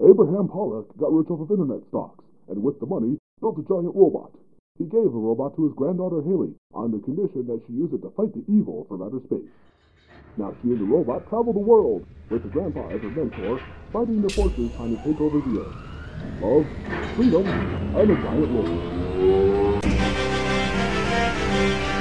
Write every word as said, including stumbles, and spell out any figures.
Abraham Pollock got rich off of internet stocks, and with the money, built a giant robot. He gave the robot to his granddaughter Haley, on the condition that she use it to fight the evil from outer space. Now she and the robot travel the world, with her grandpa as her mentor, fighting the forces trying to take over the earth. Love, freedom, and a giant robot.